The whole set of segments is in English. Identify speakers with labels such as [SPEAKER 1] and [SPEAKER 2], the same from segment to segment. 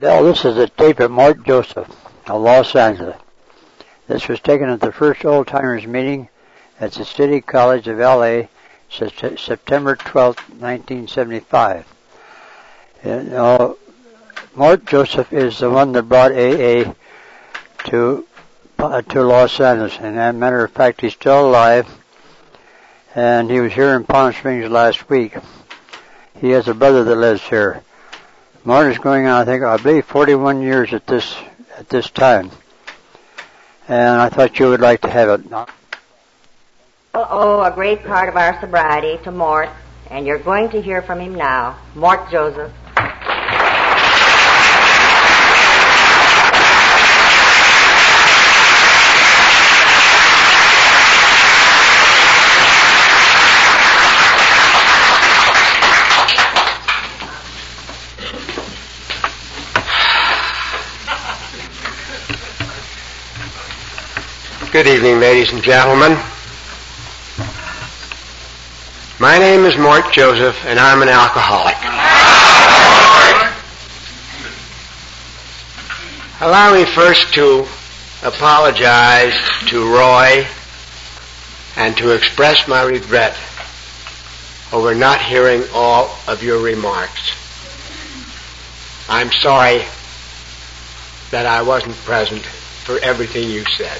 [SPEAKER 1] Well, this is a tape of Mort Joseph of Los Angeles. This was taken at the first Old Timers meeting at the City College of L.A. September 12, 1975. Mort Joseph is the one that brought AA to Los Angeles, and as a matter of fact, he's still alive, and he was here in Palm Springs last week. He has a brother that lives here. Mort is going on, I believe, 41 years at this time. And I thought you would like to have it.
[SPEAKER 2] A great part of our sobriety to Mort, and you're going to hear from him now. Mort Joseph.
[SPEAKER 3] Good evening, ladies and gentlemen. My name is Mort Joseph, and I'm an alcoholic. Allow me first to apologize to Roy and to express my regret over not hearing all of your remarks. I'm sorry that I wasn't present for everything you said.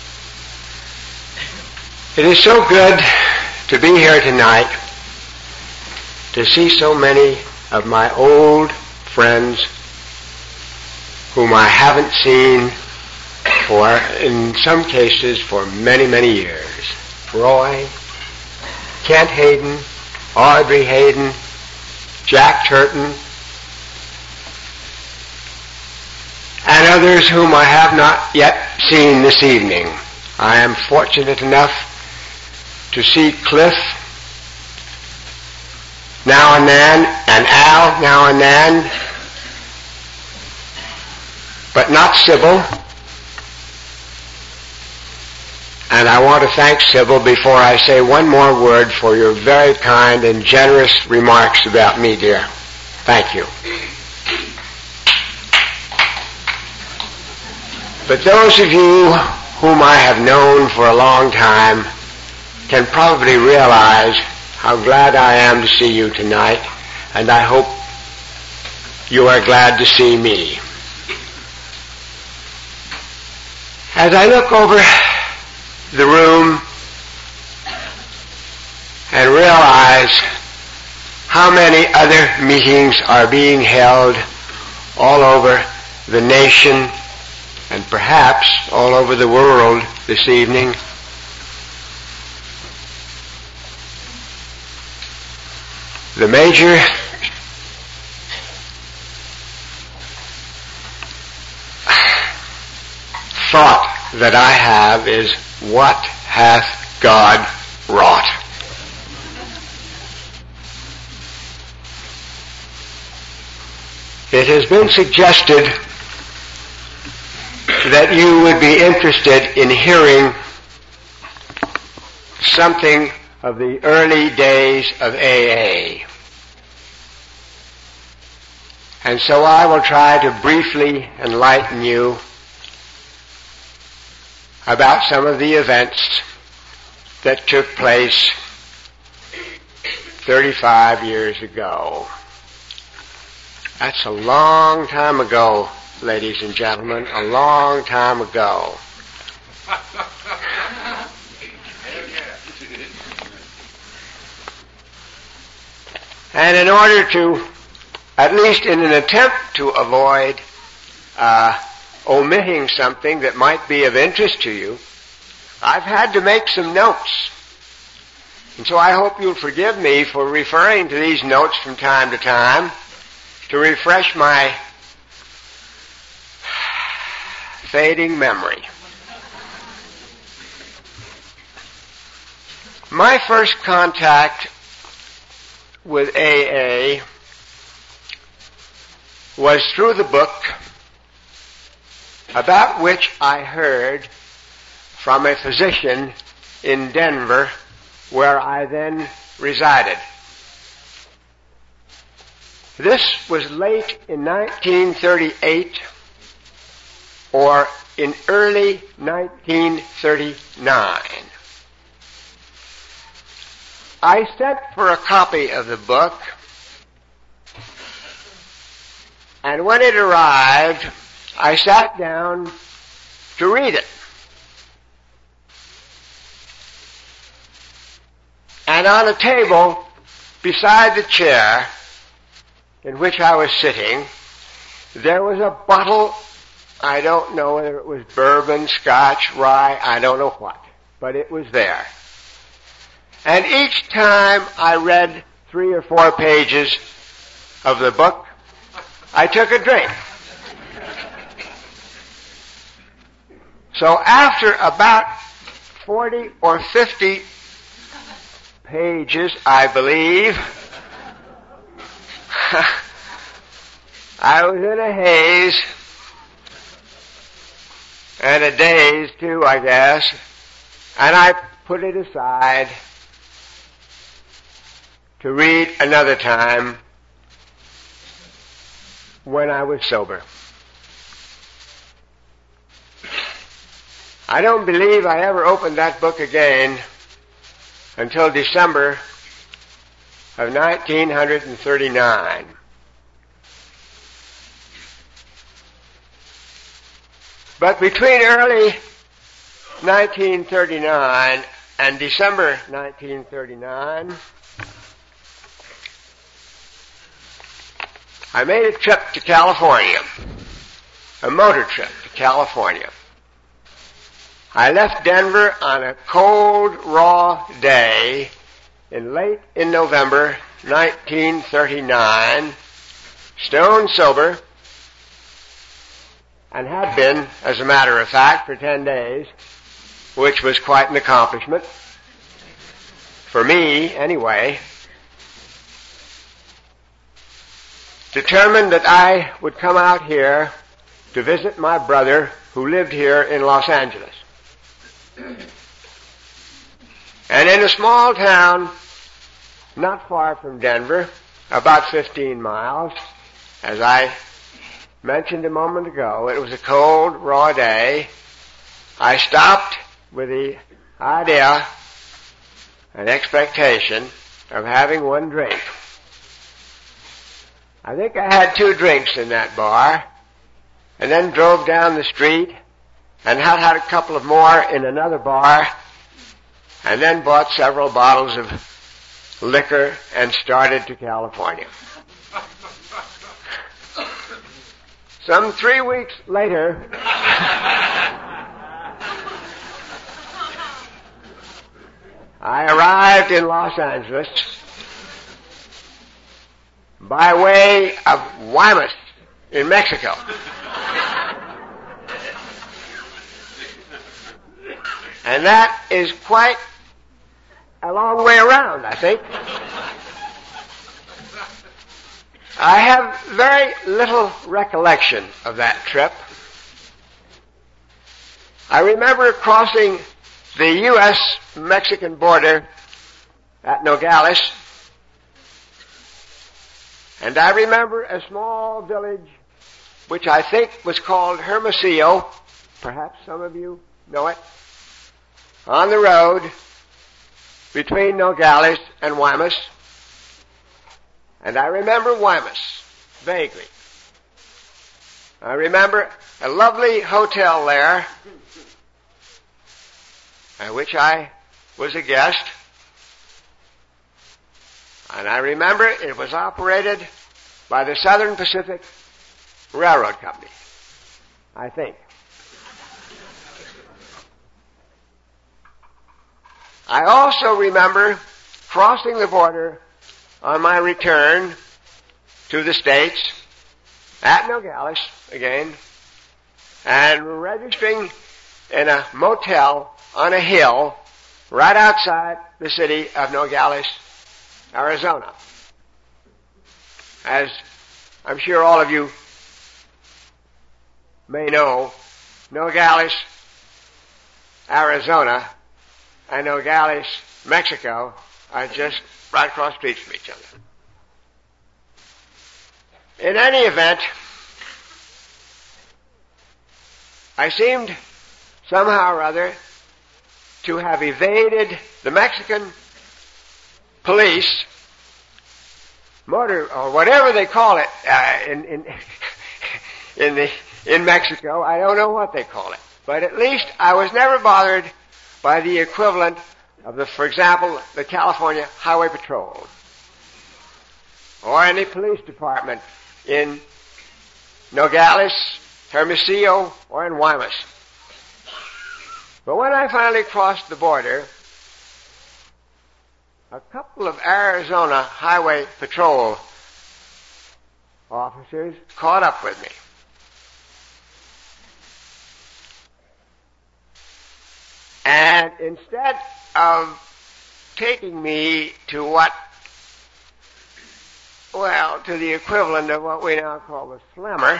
[SPEAKER 3] It is so good to be here tonight to see so many of my old friends whom I haven't seen in some cases, for many, many years. Roy, Kent Hayden, Audrey Hayden, Jack Turton, and others whom I have not yet seen this evening. I am fortunate enough to see Cliff now and then, and Al now and then, but not Sybil. And I want to thank Sybil before I say one more word for your very kind and generous remarks about me, dear. Thank you. But those of you whom I have known for a long time can probably realize how glad I am to see you tonight, and I hope you are glad to see me. As I look over the room and realize how many other meetings are being held all over the nation and perhaps all over the world this evening, the major thought that I have is, what hath God wrought? It has been suggested that you would be interested in hearing something of the early days of AA. And so I will try to briefly enlighten you about some of the events that took place 35 years ago. That's a long time ago, ladies and gentlemen, a long time ago. And in order to, at least in an attempt to avoid omitting something that might be of interest to you, I've had to make some notes. And so I hope you'll forgive me for referring to these notes from time to time to refresh my fading memory. My first contact with AA was through the book about which I heard from a physician in Denver, where I then resided. This was late in 1938 or in early 1939. I sent for a copy of the book, and when it arrived, I sat down to read it. And on a table beside the chair in which I was sitting, there was a bottle. I don't know whether it was bourbon, scotch, rye, I don't know what, but it was there. And each time I read 3 or 4 pages of the book, I took a drink. So after about 40 or 50 pages, I believe, I was in a haze, and a daze too, I guess, and I put it aside to read another time when I was sober. I don't believe I ever opened that book again until December of 1939. But between early 1939 and December 1939, I made a trip to California, a motor trip to California. I left Denver on a cold, raw day late in November 1939, stone sober, and had been, as a matter of fact, for 10 days, which was quite an accomplishment. For me, anyway. Determined that I would come out here to visit my brother who lived here in Los Angeles. And in a small town not far from Denver, about 15 miles, as I mentioned a moment ago, it was a cold, raw day. I stopped with the idea and expectation of having one drink. I think I had 2 drinks in that bar, and then drove down the street and had a couple of more in another bar, and then bought several bottles of liquor and started to California. Some 3 weeks later, I arrived in Los Angeles by way of Guaymas in Mexico. And that is quite a long way around, I think. I have very little recollection of that trip. I remember crossing the U.S.-Mexican border at Nogales, and I remember a small village which I think was called Hermosillo. Perhaps some of you know it. On the road between Nogales and Guaymas. And I remember Guaymas, vaguely. I remember a lovely hotel there, at which I was a guest. And I remember it was operated by the Southern Pacific Railroad Company, I think. I also remember crossing the border on my return to the States, at Nogales again, and registering in a motel on a hill right outside the city of Nogales, Arizona. As I'm sure all of you may know, Nogales, Arizona, and Nogales, Mexico are just right across the street from each other. In any event, I seemed somehow or other to have evaded the Mexican police, motor, or whatever they call it in Mexico. I don't know what they call it. But at least I was never bothered by the equivalent of for example, the California Highway Patrol or any police department in Nogales, Hermosillo, or in Guaymas. But when I finally crossed the border, a couple of Arizona Highway Patrol officers caught up with me. And instead of taking me to to the equivalent of what we now call the Slammer,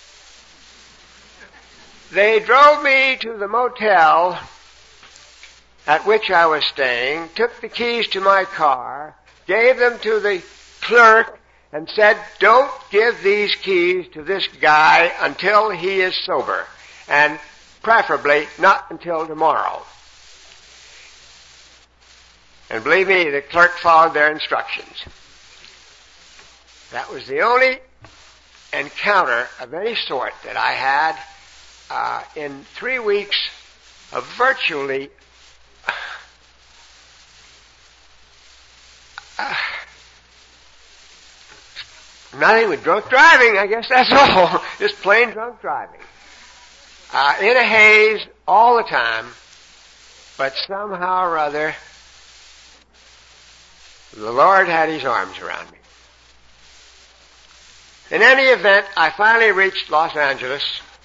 [SPEAKER 3] they drove me to the motel at which I was staying, took the keys to my car, gave them to the clerk, and said, "Don't give these keys to this guy until he is sober, and preferably not until tomorrow." And believe me, the clerk followed their instructions. That was the only encounter of any sort that I had in 3 weeks of virtually nothing with drunk driving, I guess that's all. Just plain drunk driving. In a haze all the time, but somehow or other, the Lord had His arms around me. In any event, I finally reached Los Angeles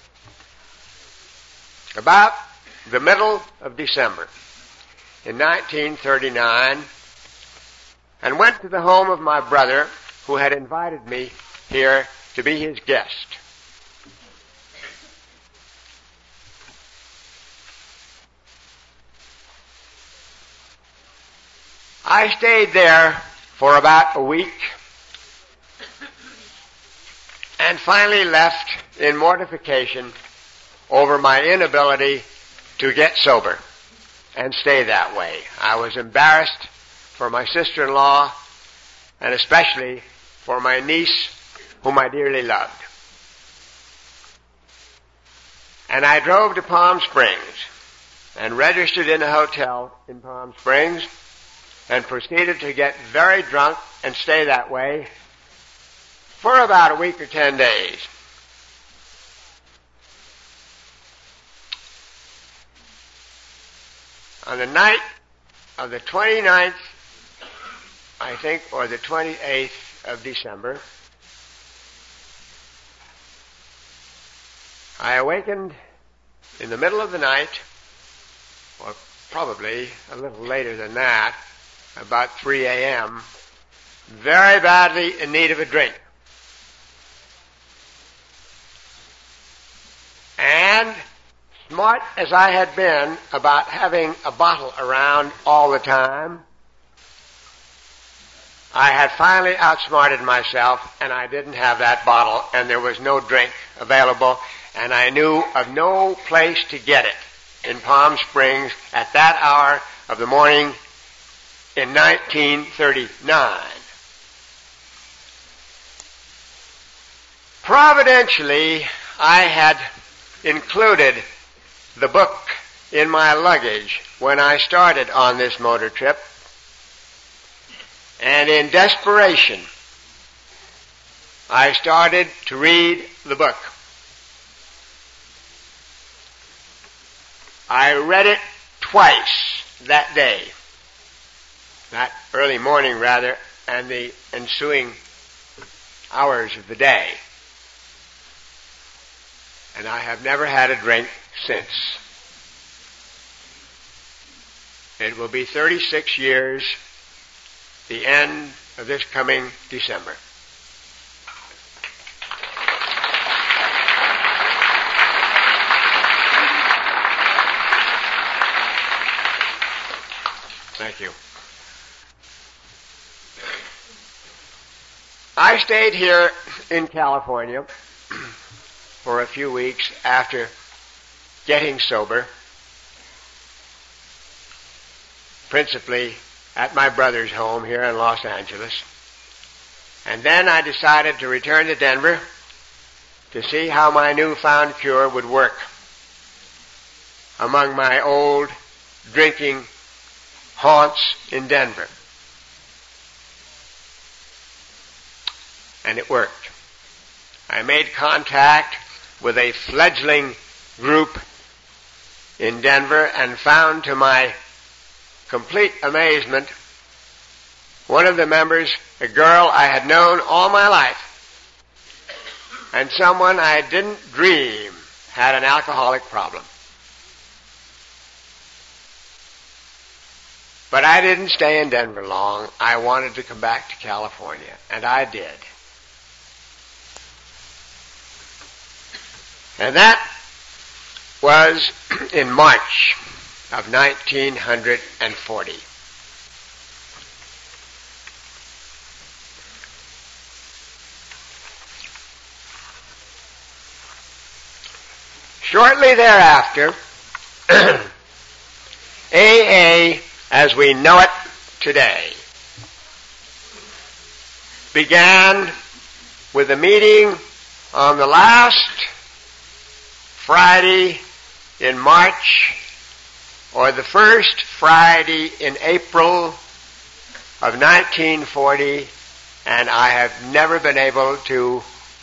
[SPEAKER 3] about the middle of December in 1939 and went to the home of my brother who had invited me here to be his guest. I stayed there for about a week and finally left in mortification over my inability to get sober and stay that way. I was embarrassed for my sister-in-law and especially for my niece, whom I dearly loved. And I drove to Palm Springs and registered in a hotel in Palm Springs and proceeded to get very drunk and stay that way for about a week or 10 days. On the night of the 29th, I think, or the 28th of December, I awakened in the middle of the night, or probably a little later than that, about 3 a.m., very badly in need of a drink. And smart as I had been about having a bottle around all the time, I had finally outsmarted myself, and I didn't have that bottle, and there was no drink available, and I knew of no place to get it in Palm Springs at that hour of the morning in 1939. Providentially, I had included the book in my luggage when I started on this motor trip, and in desperation, I started to read the book. I read it twice that day, that early morning rather, and the ensuing hours of the day. And I have never had a drink since. It will be 36 years, the end of this coming December. Thank you. I stayed here in California for a few weeks after getting sober, principally at my brother's home here in Los Angeles. And then I decided to return to Denver to see how my newfound cure would work among my old drinking haunts in Denver. And it worked. I made contact with a fledgling group in Denver and found, to my complete amazement, one of the members, a girl I had known all my life, and someone I didn't dream had an alcoholic problem. But I didn't stay in Denver long. I wanted to come back to California, and I did. And that was in March of 1940. Shortly thereafter, AA, as we know it today, began with a meeting on the last Friday in March, or the first Friday in April of 1940, and I have never been able to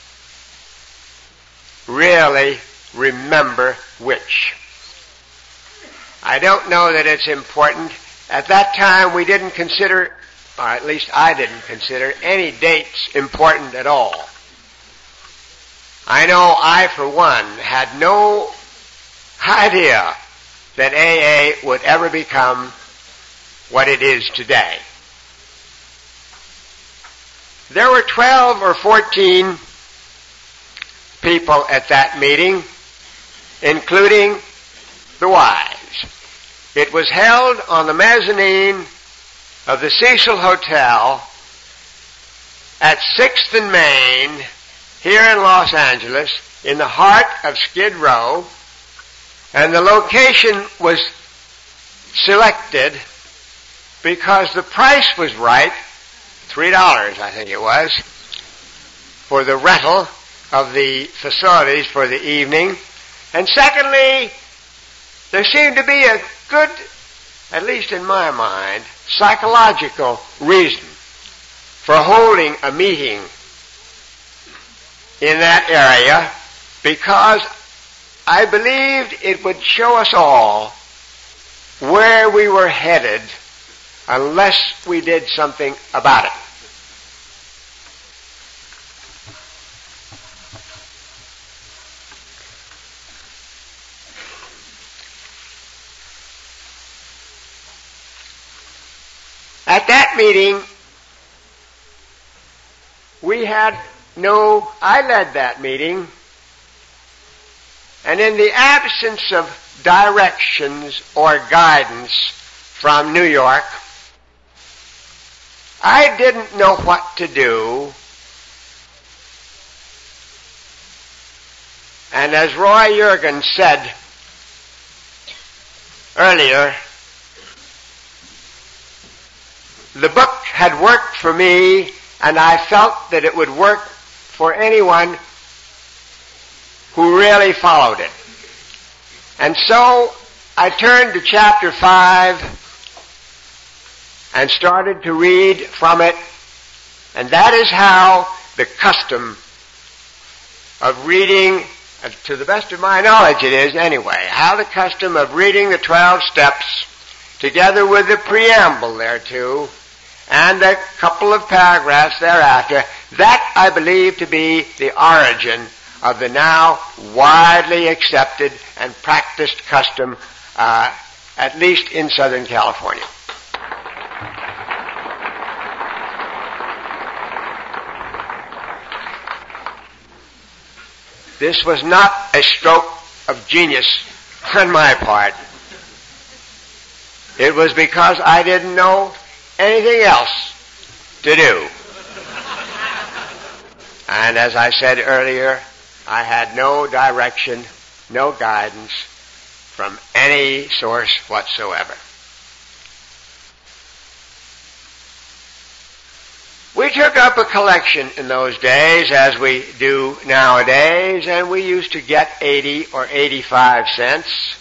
[SPEAKER 3] really remember which. I don't know that it's important. At that time we didn't consider, or at least I didn't consider, any dates important at all. I know I, for one, had no idea that AA would ever become what it is today. There were 12 or 14 people at that meeting, including the wives. It was held on the mezzanine of the Cecil Hotel at 6th and Main, here in Los Angeles, in the heart of Skid Row, and the location was selected because the price was right, $3 I think it was, for the rental of the facilities for the evening. And secondly, there seemed to be a good, at least in my mind, psychological reason for holding a meeting in that area, because I believed it would show us all where we were headed unless we did something about it. At that meeting, I led that meeting, and in the absence of directions or guidance from New York, I didn't know what to do. And as Roy Jurgen said earlier, the book had worked for me, and I felt that it would work for anyone who really followed it. And so I turned to chapter 5 and started to read from it, and that is how the custom of reading, to the best of my knowledge it is anyway, how the custom of reading the 12 steps together with the preamble thereto and a couple of paragraphs thereafter, that I believe to be the origin of the now widely accepted and practiced custom, at least in Southern California. This was not a stroke of genius on my part. It was because I didn't know anything else to do. And as I said earlier, I had no direction, no guidance from any source whatsoever. We took up a collection in those days, as we do nowadays, and we used to get 80 or 85 cents,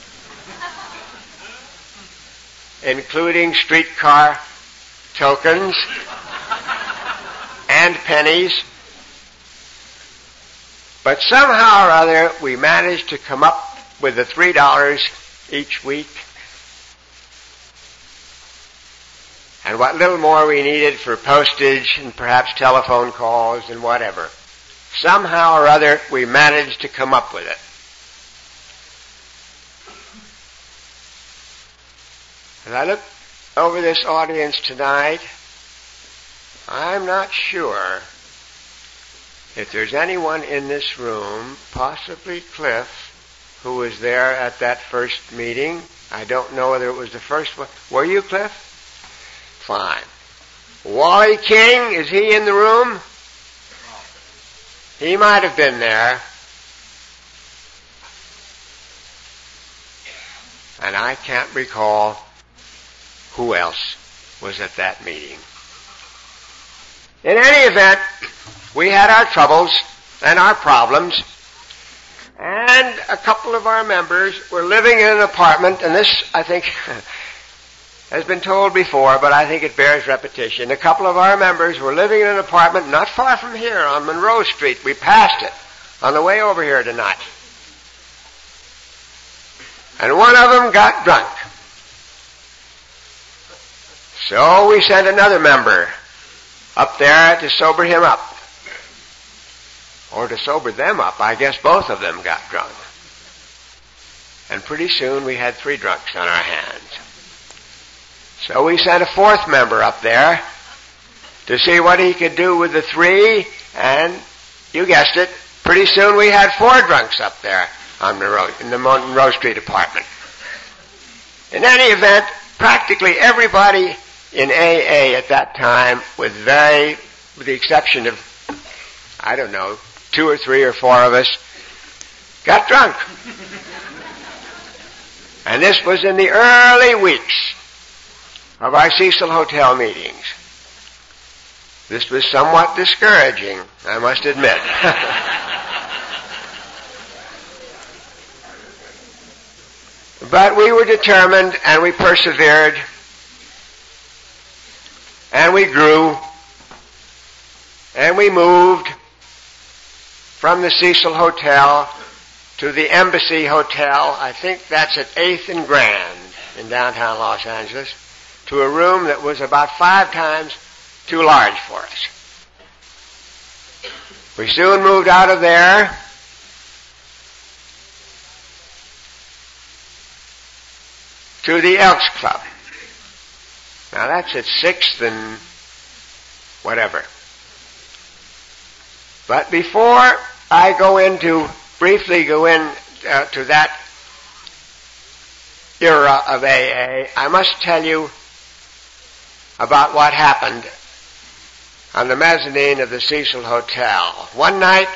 [SPEAKER 3] including streetcar tokens and pennies. But somehow or other, we managed to come up with the $3 each week. And what little more we needed for postage and perhaps telephone calls and whatever. Somehow or other, we managed to come up with it. As I look over this audience tonight, I'm not sure if there's anyone in this room, possibly Cliff, who was there at that first meeting. I don't know whether it was the first one. Were you, Cliff? Fine. Wally King, is he in the room? He might have been there. And I can't recall who else was at that meeting. In any event, we had our troubles and our problems, and a couple of our members were living in an apartment, and this, I think, has been told before, but I think it bears repetition. A couple of our members were living in an apartment not far from here on Monroe Street. We passed it on the way over here tonight. And one of them got drunk. So we sent another member up there to sober him up. Or to sober them up. I guess both of them got drunk. And pretty soon we had 3 drunks on our hands. So we sent a 4th member up there to see what he could do with the 3, and you guessed it, pretty soon we had 4 drunks up there on in the Monroe Street apartment. In any event, practically everybody in AA at that time, with the exception of, 2 or 3 or 4 of us, got drunk. And this was in the early weeks of our Cecil Hotel meetings. This was somewhat discouraging, I must admit. But we were determined, and we persevered, and we grew, and we moved from the Cecil Hotel to the Embassy Hotel. I think that's at 8th and Grand in downtown Los Angeles, to a room that was about 5 times too large for us. We soon moved out of there to the Elks Club. Now that's at 6th and whatever. But before I briefly go to that era of AA, I must tell you about what happened on the mezzanine of the Cecil Hotel. One night,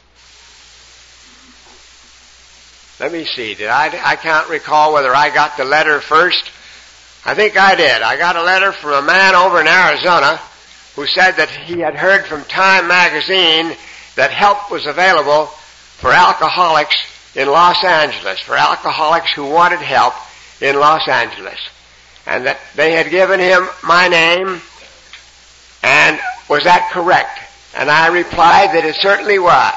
[SPEAKER 3] let me see, I can't recall whether I got the letter first. I think I did. I got a letter from a man over in Arizona who said that he had heard from Time magazine that help was available for alcoholics in Los Angeles, for alcoholics who wanted help in Los Angeles. And that they had given him my name, and was that correct? And I replied that it certainly was.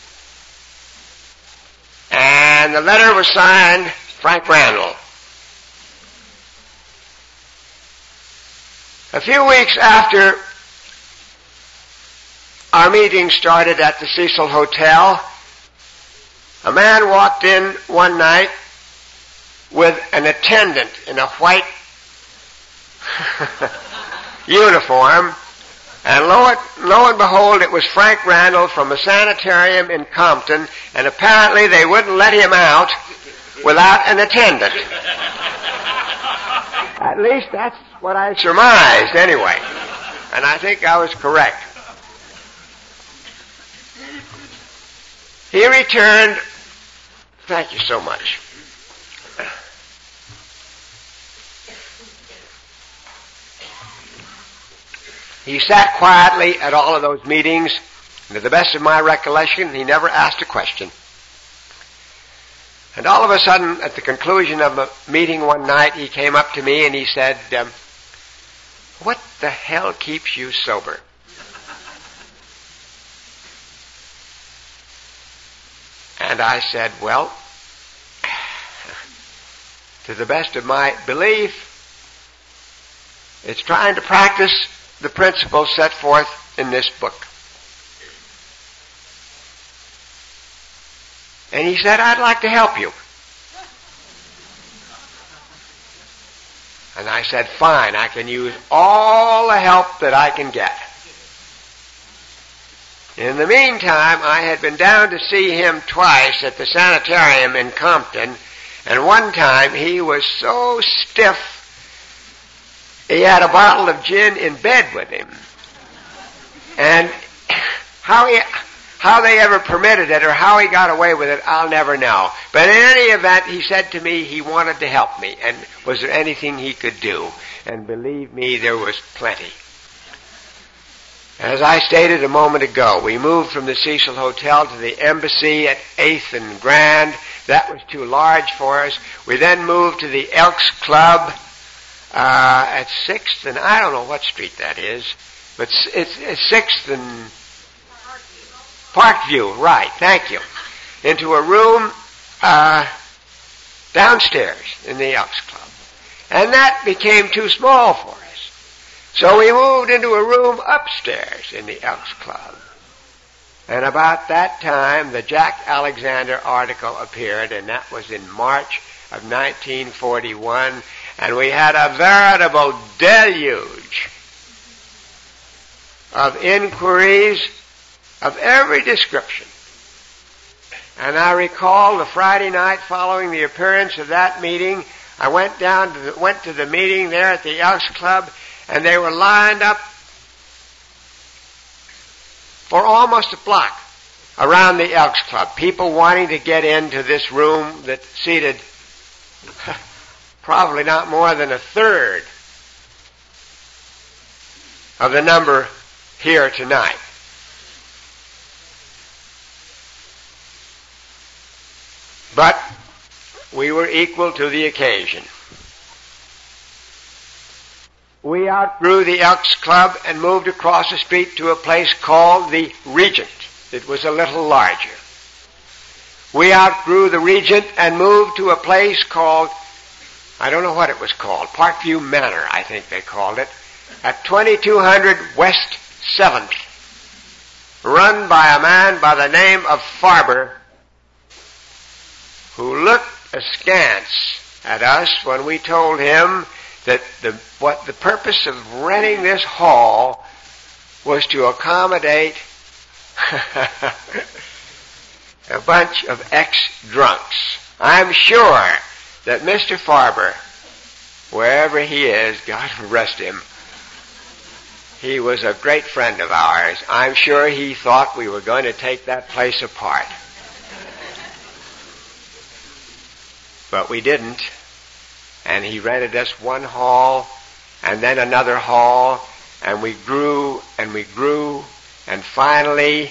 [SPEAKER 3] And the letter was signed Frank Randall. A few weeks after our meeting started at the Cecil Hotel, a man walked in one night with an attendant in a white uniform, and lo and behold, it was Frank Randall from a sanitarium in Compton, and apparently they wouldn't let him out without an attendant. At least that's what I surmised anyway, and I think I was correct. He returned. Thank you so much. He sat quietly at all of those meetings, and to the best of my recollection, he never asked a question. And all of a sudden, at the conclusion of a meeting one night, he came up to me and he said, "What the hell keeps you sober?" And I said, "Well, to the best of my belief, it's trying to practice the principles set forth in this book." And he said, "I'd like to help you." And I said, "Fine, I can use all the help that I can get." In the meantime, I had been down to see him twice at the sanitarium in Compton, and one time he was so stiff, he had a bottle of gin in bed with him. And how they ever permitted it or how he got away with it, I'll never know. But in any event, he said to me he wanted to help me, and was there anything he could do? And believe me, there was plenty. As I stated a moment ago, we moved from the Cecil Hotel to the Embassy at 8th and Grand. That was too large for us. We then moved to the Elks Club at 6th, and I don't know what street that is, but it's 6th and Parkview, right, thank you. Into a room downstairs in the Elks Club. And that became too small for us. So we moved into a room upstairs in the Elks Club. And about that time, the Jack Alexander article appeared, and that was in March of 1941, and we had a veritable deluge of inquiries of every description. And I recall the Friday night following the appearance of that meeting, I went to the meeting there at the Elks Club, and they were lined up for almost a block around the Elks Club. People wanting to get into this room that seated probably not more than a third of the number here tonight. But we were equal to the occasion. We outgrew the Elks Club and moved across the street to a place called the Regent. It was a little larger. We outgrew the Regent and moved to a place called, I don't know what it was called, Parkview Manor, I think they called it, at 2200 West 7th, run by a man by the name of Farber, who looked askance at us when we told him that the purpose of renting this hall was to accommodate a bunch of ex-drunks. I'm sure that Mr. Farber, wherever he is, God rest him, he was a great friend of ours. I'm sure he thought we were going to take that place apart. But we didn't. And he rented us one hall, and then another hall, and we grew, and finally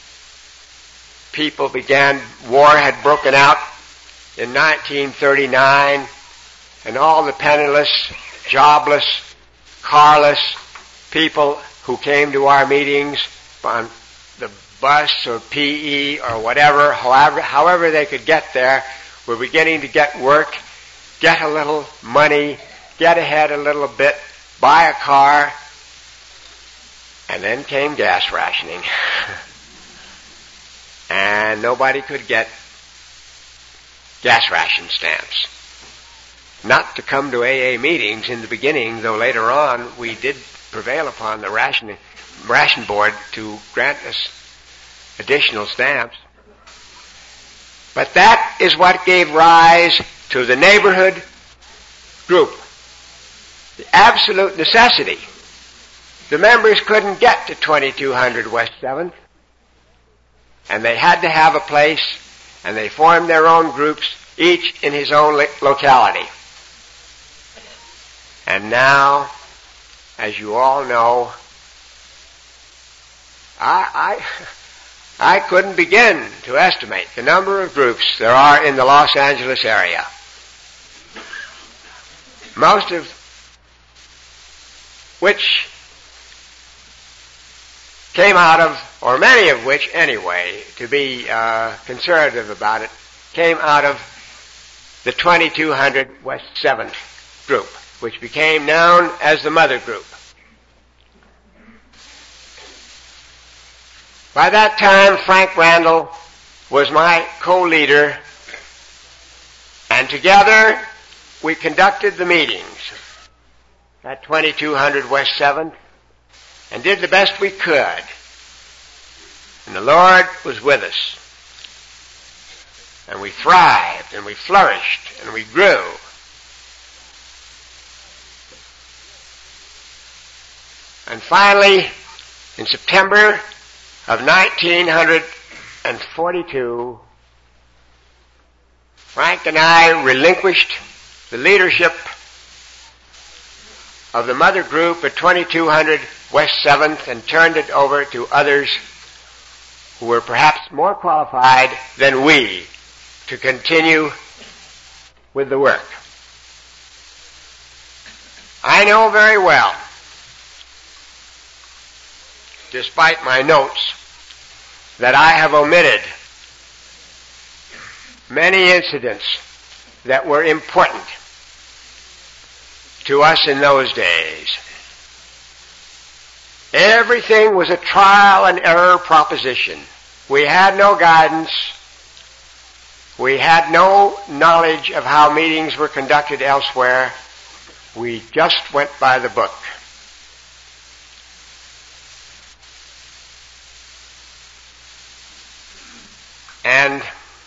[SPEAKER 3] war had broken out in 1939, and all the penniless, jobless, carless people who came to our meetings on the bus or PE or whatever, however they could get there, were beginning to get work, get a little money, get ahead a little bit, buy a car, and then came gas rationing. And nobody could get gas ration stamps. Not to come to AA meetings in the beginning, though later on we did prevail upon the ration board to grant us additional stamps. But that is what gave rise to the neighborhood group. The absolute necessity. The members couldn't get to 2200 West 7th. And they had to have a place, and they formed their own groups, each in his own locality. And now, as you all know, I couldn't begin to estimate the number of groups there are in the Los Angeles area. Most of which came out of, or many of which anyway, to be conservative about it, came out of the 2200 West 7th group, which became known as the Mother Group. By that time, Frank Randall was my co-leader, and together we conducted the meetings at 2200 West 7th and did the best we could. And the Lord was with us. And we thrived, and we flourished, and we grew. And finally, in September of 1942, Frank and I relinquished the leadership of the Mother Group at 2200 West 7th and turned it over to others who were perhaps more qualified than we to continue with the work. I know very well, despite my notes, that I have omitted many incidents that were important to us in those days. Everything was a trial and error proposition. We had no guidance. We had no knowledge of how meetings were conducted elsewhere. We just went by the book. And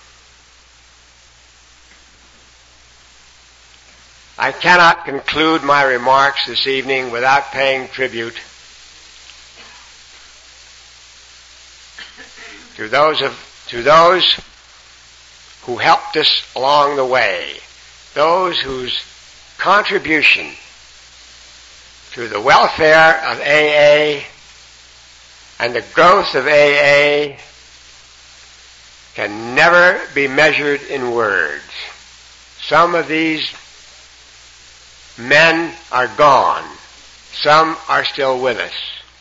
[SPEAKER 3] I cannot conclude my remarks this evening without paying tribute to those who helped us along the way, those whose contribution to the welfare of AA and the growth of AA can never be measured in words. Some of these men are gone. Some are still with us.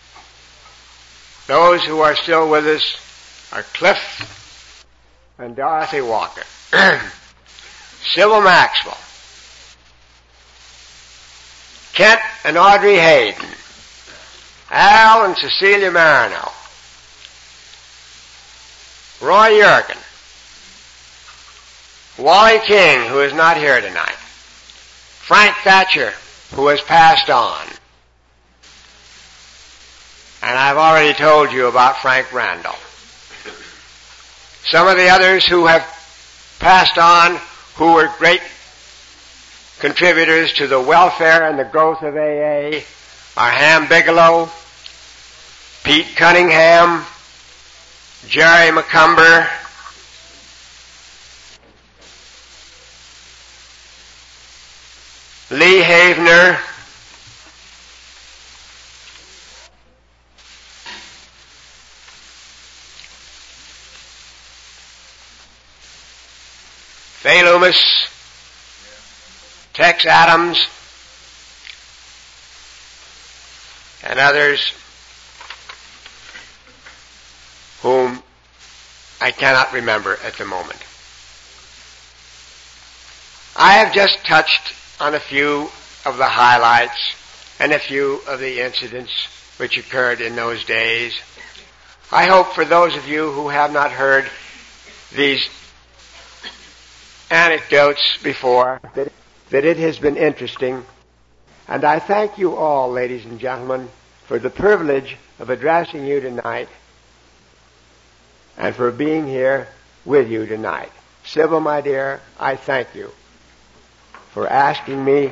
[SPEAKER 3] Those who are still with us are Cliff and Dorothy Walker, Sybil Maxwell, Kent and Audrey Hayden, Al and Cecilia Marino, Roy Yergin, Wally King, who is not here tonight, Frank Thatcher, who has passed on, and I've already told you about Frank Randall. Some of the others who have passed on, who were great contributors to the welfare and the growth of AA, are Ham Bigelow, Pete Cunningham, Jerry McCumber, Lee Havener, Fay Loomis, Tex Adams, and others whom I cannot remember at the moment. I have just touched on a few of the highlights and a few of the incidents which occurred in those days. I hope for those of you who have not heard these anecdotes before that it has been interesting, and I thank you all, ladies and gentlemen, for the privilege of addressing you tonight and for being here with you tonight. Sybil, my dear, I thank you for asking me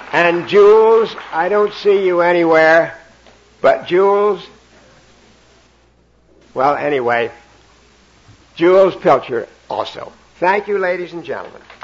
[SPEAKER 3] And Jules, I don't see you anywhere, but Jules, well, anyway, Jules Pilcher also. Thank you, ladies and gentlemen.